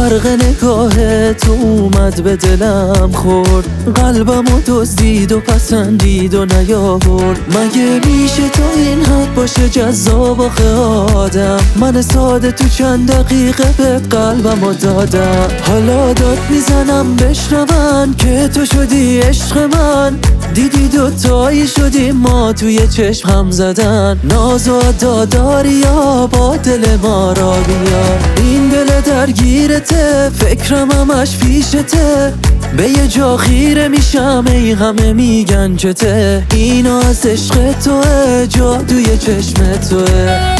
برق نگاهت اومد به دلم خورد، قلبمو دزدید و پسندید و نیاورد. مگه میشه تو این حد باشه جذاب آخه آدم؟ من ساده تو چند دقیقه به قلبمو دادم. حالا داد میزنم بشنون که تو شدی عشق من، دیدی دوتایی شدیم ما توی چشم هم زدن. ناز و داداری یا با دل ما را بیار، این دل درگیرته فکرم همش پیشته. به یه جا خیره میشم ای همه میگن چته، اینا از عشق توه جادوی چشم توه.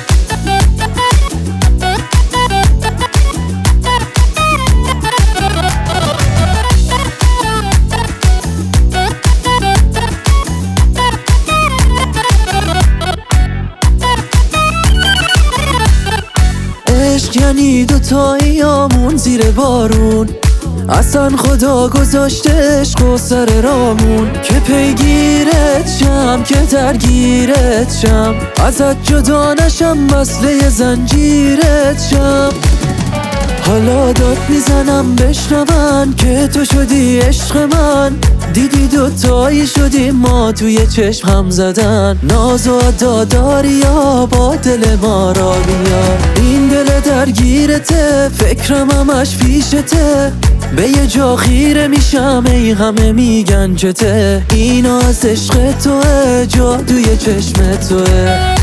عشق یعنی دوتاییامون زیر بارون، اصلا خدا گذاشته عشق و سر رامون. که پیگیرت شم که درگیرت شم، ازت جدا نشم وصله زنجیرت شم. حالا داد میزنم بشنون که تو شدی عشق من، دیدی دوتایی شدیم ما توی چشم هم زدن. ناز و داداری یا با دل ما را بیار، این دل درگیرته فکرم همش پیشته. به یه جا خیره میشم ای همه میگن چته، اینا از عشق توه جادوی چشم توه.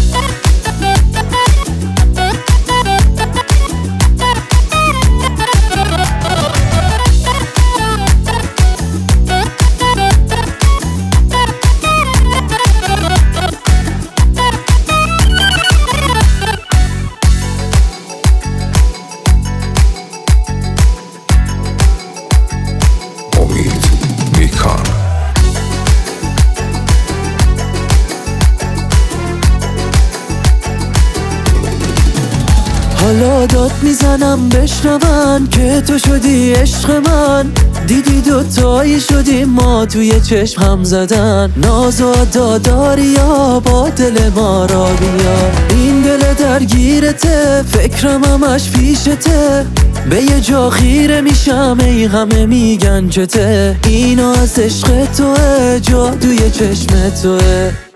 حالا داد میزنم بشنون که تو شدی عشق من، دیدی دوتایی شدیم ما توی چشم هم زدن. ناز و داداری یا با دل ما را بیار، این دل درگیرته فکرم همش پیشته. به یه جا خیره میشم ای همه میگن چته، اینا از عشق توه جادوی چشم توه.